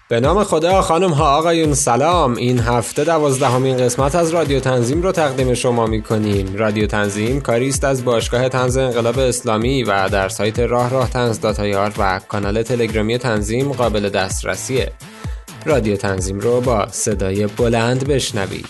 به نام خدا. خانم ها آقایون سلام. این هفته 12مین قسمت از رادیو تنظیم رو تقدیم شما میکنیم. رادیو تنظیم کاری است از باشگاه طنز انقلاب اسلامی و در سایت راه طنز.ir و کانال تلگرامی تنظیم قابل دسترسیه. رادیو تنظیم رو با صدای بلند بشنوید.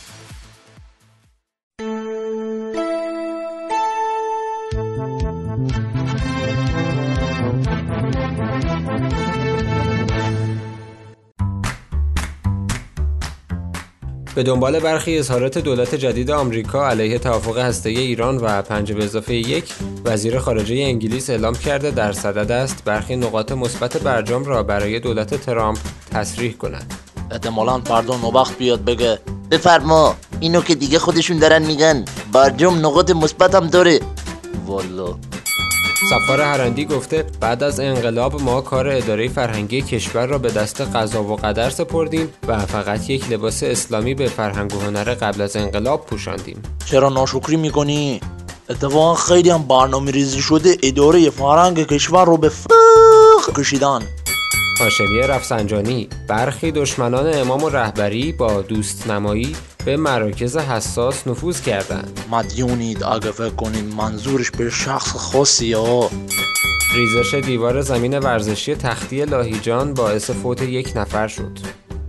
به دنبال برخی اظهارات دولت جدید آمریکا علیه توافق هسته‌ای ایران و 5+1 وزیر خارجه انگلیس اعلام کرده در صدد است برخی نقاط مثبت برجام را برای دولت ترامپ تصریح کند. احتمالاً فردا نوبخت بیاد بگه بفرما اینو که دیگه خودشون دارن میگن برجام نقاط مثبت هم داره. والا سفار هرندی گفته بعد از انقلاب ما کار اداره فرهنگی کشور را به دست قضا و قدر سپردیم و فقط یک لباس اسلامی به فرهنگ و هنر قبل از انقلاب پوشاندیم. چرا ناشکری میکنی؟ اتفاقا خیلی هم برنامه ریزی شده اداره فرهنگ کشور رو به فخ کشیدن. هاشمی رفسنجانی برخی دشمنان امام و رهبری با دوست نمایی به مراکز حساس نفوذ کردند. مدیونید اگه فکر کنید منظورش به شخص خاصی ها. ریزش دیوار زمین ورزشی تختی لاهیجان باعث فوت 1 نفر شد.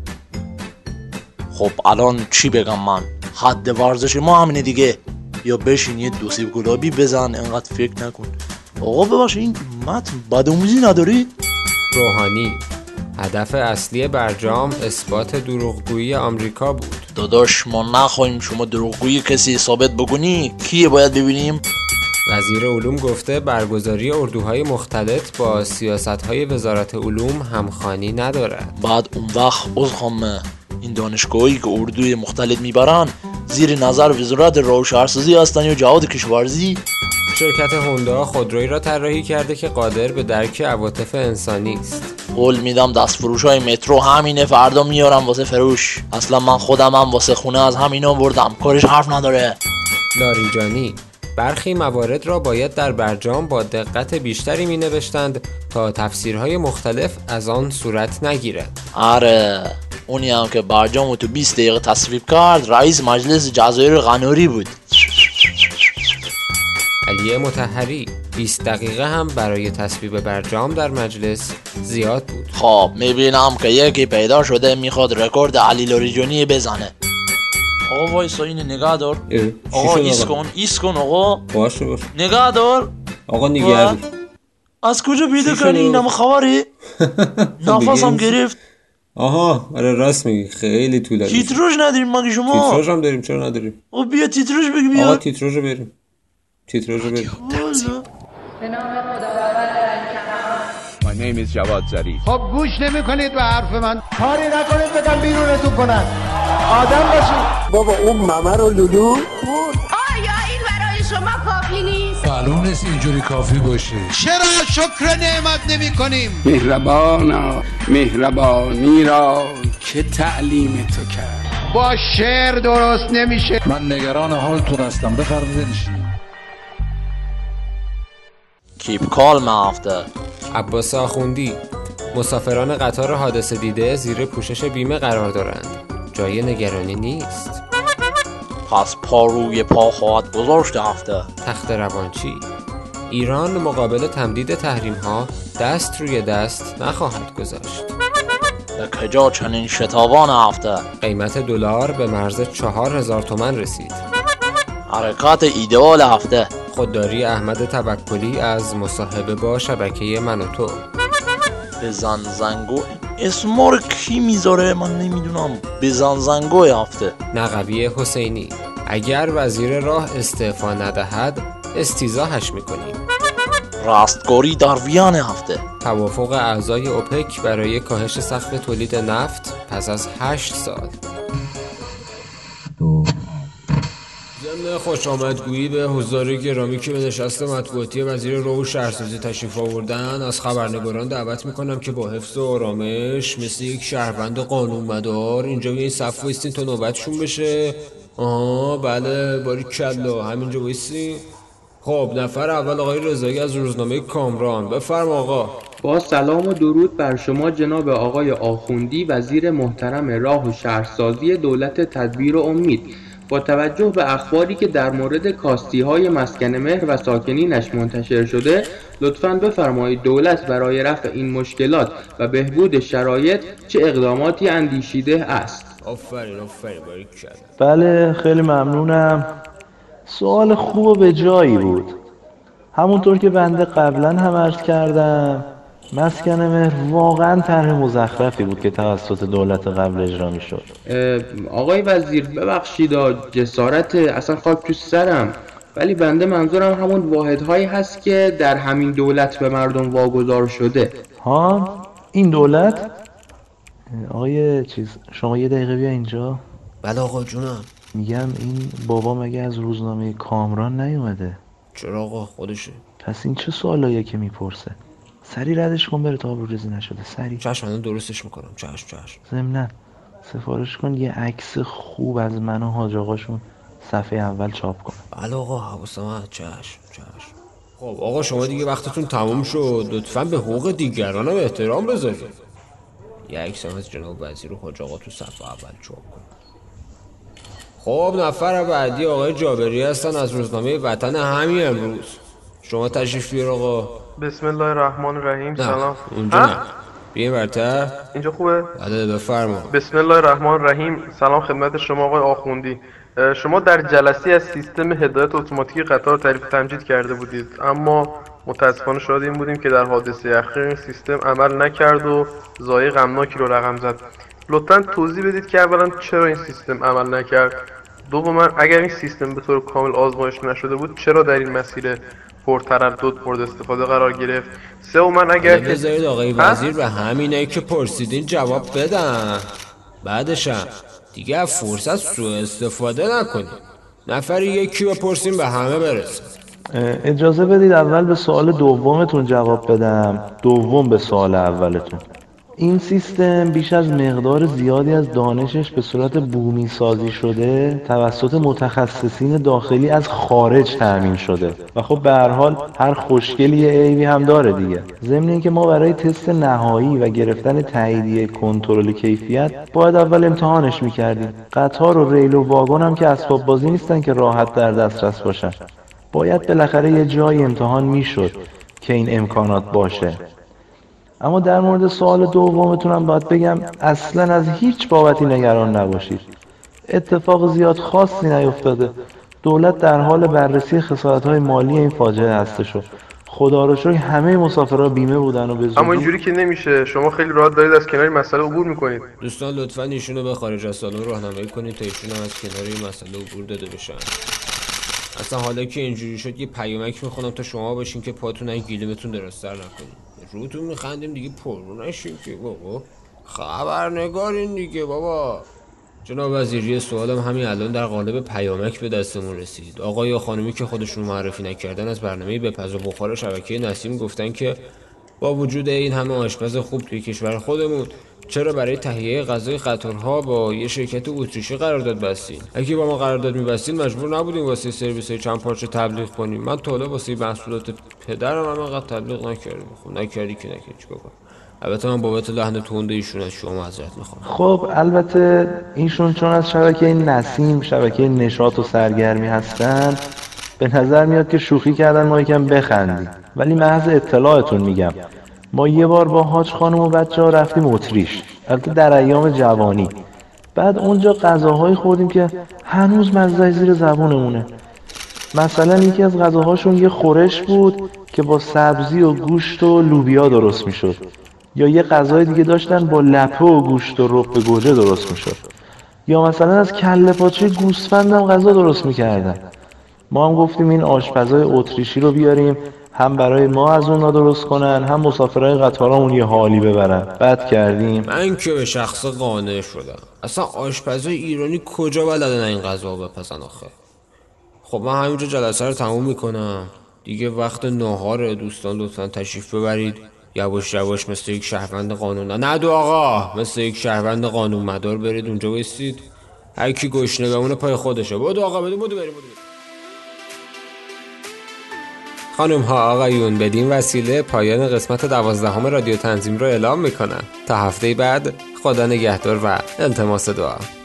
خب الان چی بگم من؟ حد ورزش ما همینه دیگه. یا بشین یه 2 سیب گلابی بزن انقدر فکر نکن. آقا ببخش این متن بدآموزی نداری؟ روحانی هدف اصلی برجام اثبات دروغگویی آمریکا بود. داداش ما نخواهیم شما دروغگویی کسی ثابت بکنی. کیه باید ببینیم؟ وزیر علوم گفته برگزاری اردوهای مختلط با سیاست‌های وزارت علوم همخوانی ندارد. بعد اون وقت عذرخواهم این دانشگاهی که اردوی مختلط میبرن زیر نظر وزارت راه و شهرسازی هستن یا جهاد کشاورزی؟ شرکت هوندا خودرویی را طراحی کرده که قادر به درک عواطف انسانی است. قول میدم دستفروش‌های مترو همینه فردا میارم واسه فروش. اصلا من خودم هم واسه خونه از همینا بردم. کارش حرف نداره. لاریجانی برخی موارد را باید در برجام با دقت بیشتری می نوشتند تا تفسیرهای مختلف از آن صورت نگیرد. آره اونی هم که برجامو تو 20 دقیقه تصویب کرد رئیس مجلس جزایر قناری بود. علی مطهری 20 دقیقه هم برای تصویب برجام در مجلس زیاد بود. خب میبینم که یکی پیدا شده میخواد رکورد علی لاریجانی بزنه. آقا وایسا اینو نگاه دار. آقا ایس کن آقا. باشه نگاه دار. آقا نگاه از کجا پیدا کنی اینم خبری؟ نفسم گرفت. آها آره راست میگی خیلی طولانی. تیتروش نداریم مگه شما؟ تیتروش هم داریم چرا نداریم؟ او بیا تیتروش بگی بیا. آقا تیتروشو بریم. به نام خداوند My name is جواد ظریف. خب گوش نمی کنید به حرف من. کاری نکنید بدم بیرونتون کنن. آدم باشید. بابا اون ممه رو لولو آیا این برای شما کافی نیست؟ معلوم نیست اینجوری کافی باشه. چرا شکر نعمت نمی کنیم؟ مهربانا مهربانی را که تعلیم تو کرد. با شعر درست نمیشه. من نگران حالتون هستم بفرمایید. کیپ کالم هفته. عباس آخوندی مسافران قطار حادثه دیده زیر پوشش بیمه قرار دارند. جای نگرانی نیست. پس پا روی پا خواهد گذاشت هفته. تخت روانچی ایران مقابل تمدید تحریم ها دست روی دست نخواهد گذاشت. به کجا چنین شتابان هفته. قیمت دلار به مرز 4000 تومان رسید. حرکت ایدئال هفته. خودداری احمد توکلی از مصاحبه با شبکه من و تو. بزن زنگو اسمار کی میذاره من نمیدونم. بزن زنگو هفته. نقوی حسینی اگر وزیر راه استعفا ندهد استیضاحش میکنیم. رستگاری در وین هفته. توافق اعضای اوپک برای کاهش سقف تولید نفت پس از 8 سال. ضمن خوش آمدگویی به حضار گرامی که به نشست مطبوعاتی وزیر راه و شهرسازی تشریف آوردن از خبرنگاران دعوت میکنم که با حفظ و آرامش مثل یک شهروند قانونمدار اینجا به این صف وایستین تا نوبتشون بشه. بله باریکلا همینجا وایستین. خب نفر اول آقای رضایی از روزنامه کامران. بفرما آقا. با سلام و درود بر شما جناب آقای آخوندی، وزیر محترم راه و شهرسازی دولت تدبیر و امید. با توجه به اخباری که در مورد کاستی‌های مسکن مهر و ساکنینش منتشر شده، لطفاً بفرمایید دولت برای رفع این مشکلات و بهبود شرایط چه اقداماتی اندیشیده است؟ آفرین باریک کرد. بله خیلی ممنونم. سوال خوب و به جایی بود. همونطور که بنده قبلا هم عرض کردم، مسکن مهر واقعا طرح مزخرفی بود که توسط دولت قبل اجرا می شد. آقای وزیر ببخشید جسارت اصلا خاک تو سرم، ولی بنده منظورم همون واحدهایی هست که در همین دولت به مردم واگذار شده. ها؟ این دولت؟ آقای شما یه دقیقه بیا اینجا. بله آقا جونم. میگم این بابا مگه از روزنامه کامران نیومده؟ چرا آقا خودشه؟ پس این چه سوالاییه که میپرسه؟ سری ردش کن بره تا آبروریزی نشده. سری. چشم الان درستش میکنم. چشم. ضمناً سفارش کن یه عکس خوب از من و حاج آقاشون صفحه اول چاپ کن. بله آقا حواسم هست. چشم. خب آقا شما دیگه وقتتون تموم شد، لطفاً به حقوق دیگران هم احترام بذارید. یه عکس هم از جناب وزیر و حاج آقا تو صفحه اول چاپ کن. خب نفر بعدی آقای جابری هستن از روزنامه وطن همین امروز. شما تشریف بیار آقا. بسم الله الرحمن الرحیم. سلام. اونجا نه بیاین برتر. اینجا خوبه؟ بله بفرما. بسم الله الرحمن الرحیم. سلام خدمت شما آقای آخوندی. شما در جلسه از سیستم هدایت اتوماتیک قطار تعریف تمجید کرده بودید، اما متاسفانه شاهد این بودیم که در حادثه اخیر این سیستم عمل نکرد و ضایع غمناکی رو رقم زد. لطفاً توضیح بدید که اولا چرا این سیستم عمل نکرد، دوما اگر این سیستم به طور کامل آزمایش نشده بود چرا در این مسیر پرتردد مورد استفاده قرار گرفت، سوما اگر که بذارید آقای وزیر به همینه که پرسیدین جواب بدن، بعدشم دیگه فرصت سوء استفاده نکنید. نفری یکی بپرسیم به همه برسه. اجازه بدید اول به سوال دومتون جواب بدم، دوم به سوال اولتون. این سیستم بیش از مقدار زیادی از دانشش به صورت بومی سازی شده توسط متخصصین داخلی از خارج تأمین شده و خب به هر حال هر خوشگلی عیبی هم داره دیگه. ضمن اینکه ما برای تست نهایی و گرفتن تاییدیه کنترل کیفیت باید اول امتحانش میکردیم. قطار و ریل و واگن هم که اسباب بازی نیستن که راحت در دسترس باشن. باید بالاخره یه جای امتحان میشد که این امکانات باشه. اما در مورد سوال دومتونم باید بگم اصلا از هیچ بابتی نگران نباشید. اتفاق زیاد خاصی نیفتاده. دولت در حال بررسی خسارت‌های مالی این فاجعه هستش و خدا رو شکر همه مسافرها بیمه بودن و به زودی. اما اینجوری که نمیشه. شما خیلی راحت دارید از کنار مسئله عبور میکنید. دوستان لطفاً ایشونو به خارج از سالن راهنمایی کنید تا ایشون هم از کنار این مسئله عبور داده بشن. اصلا حالا که اینجوری شد یه پیامک میخونم تا شما باشین که پاتون این گیلمتون درست‌تر نکنید. روتون میخندیم دیگه پررو نشیم که بابا. خبرنگارین دیگه بابا. جناب وزیر یه سوالم همین الان در قالب پیامک به دستمون رسید. آقا یا خانمی که خودشون معرفی نکردن از برنامه بپز و بخار شبکه نسیم گفتن که با وجود این همه آشپز خوب توی کشور خودمون چرا برای تهیه غذای قطارها با یه شرکت اتریشی قرارداد بستین؟ اگه با ما قرارداد می‌بستین مجبور نبودیم واسه سرویس‌های چند پارچه تبلیغ کنیم. من تا حالا واسه محصولات پدرم هم انقدر تبلیغ نکردم. خب نکردی که نکردی چیکار کنم؟ البته من بابت لحن تند ایشون از شما معذرت می‌خوام. خب البته ایشون چون از شبکه نسیم شبکه نشاط و سرگرمی هستن به نظر میاد که شوخی کردن ما یکم بخندیم، ولی محض اطلاعتون میگم ما یه بار با حاج خانم و بچه‌ها رفتیم اتریش، البته در ایام جوانی. بعد اونجا غذاهایی خوردیم که هنوز مزه‌اش زیر زبونمونه. مثلا یکی از غذاهاشون یه خورش بود که با سبزی و گوشت و لوبیا درست میشد، یا یه غذای دیگه داشتن با لپه و گوشت و رب گوجه درست میشد، یا مثلا از کله پاچه گوسفند هم غذا درست میکردن. ما هم گفتیم این آشپزای اتریشی رو بیاریم هم برای ما از اونا درست کنن هم مسافرای قطارامون یه حالی ببرن. بعد کردیم. من که به شخص قانع شدم. اصلا آشپزای ایرانی کجا بلدن این غذا بپزن آخه؟ خب من همینجا جلسه رو تموم میکنم دیگه. وقت ناهار دوستان لطفا تشریف ببرید. یواش یواش مثل یک شهروند قانون نه آقا، مثل یک شهروند قانون مدار برید اونجا بایستید. هر کی گشنه بمونه پای خودشه. بدو آقا بدو بریم. خانم ها آقایون، بدین وسیله پایان قسمت 12 رادیو تنظیم رو اعلام میکنم. تا هفته بعد، خدا نگهدار و التماس دعا.